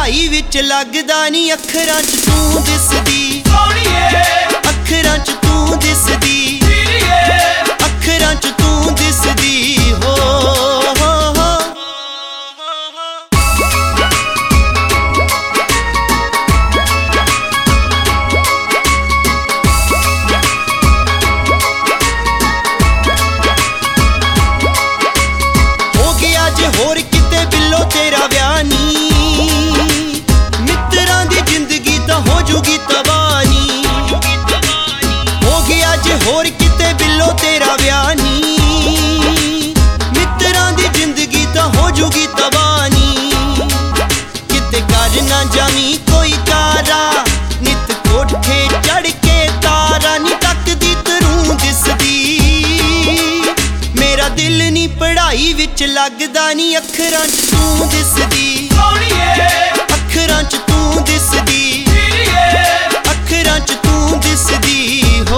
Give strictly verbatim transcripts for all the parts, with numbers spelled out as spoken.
पढ़ाई विच लगदा नी अखरां च तू दिसदी अखरां च तू दिसदी अखरां च तू दिसदी हो होर किते बिल्लो तेरा ब्याह नी मित्रां दी जिंदगी तां हो जूगी तबानी हो गया जे होर किते बिल्लो तेरा ब्याह नी मित्रां दी जिंदगी तां हो जूगी तबानी किते कर ना जावी कोई कारा नित कोठे चढ़ के तारा नी तकदी तरूं दिसदी मेरा दिल नी पढ़ाई विच लगदा नी अखरां च तू दिसदी अखरां च तू दिसदी अखरां च तू दिसदी हो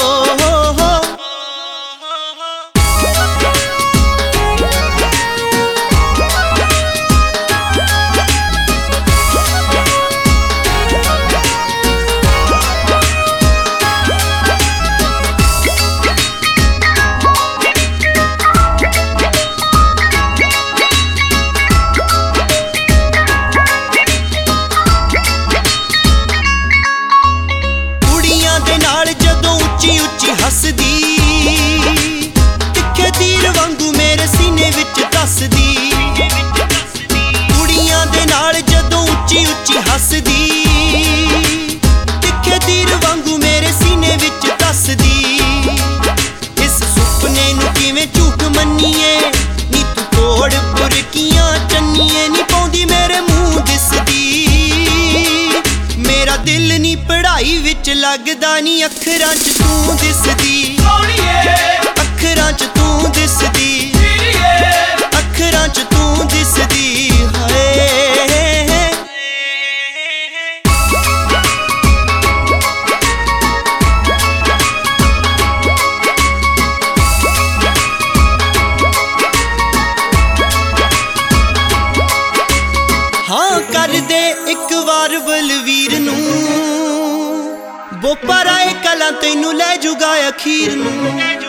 हसदी तिखे तीर वांगू मेरे सीने विच दसदी कुड़ियां दे नाल जदों उच्ची उच्ची हसदी तिखे तीर वांगू मेरे सीने विच दसदी इस सुपने नूं किवें झूठ मन्नीए नी तू तोड़ बुरकियां चन्नीए नी पाउंदी मेरे मूंह दिसदी मेरा दिल नी पढ़ाई विच लगदा नी अखरां च तू दिसदी अखरां च तू दिसदी अखरां च तू दिसदी हाय हाँ कर दे एक वार बलवीर नूं बोपर आए कला तेनू लै जूगा अखीर नूं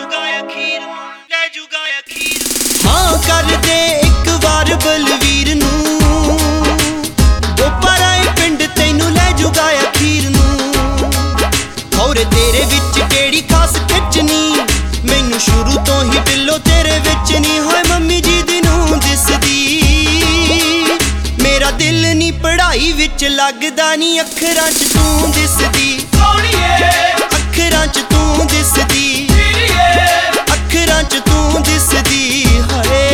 हाँ कर दे एक बार बलवीर नूं बोपर आए पिंड तेनू लै जूगा अखीर नूं और तेरे विच केड़ी खास खिचनी मैनू शुरू तो ही बिल्लो तेरे विच नी होए मम्मी जी दी नूं दिसदी मेरा दिल नी पढ़ाई विच लगदा नी अखरां च तू दिसदी अखरां च तू दिसदी अखरां च तू दिसदी हाय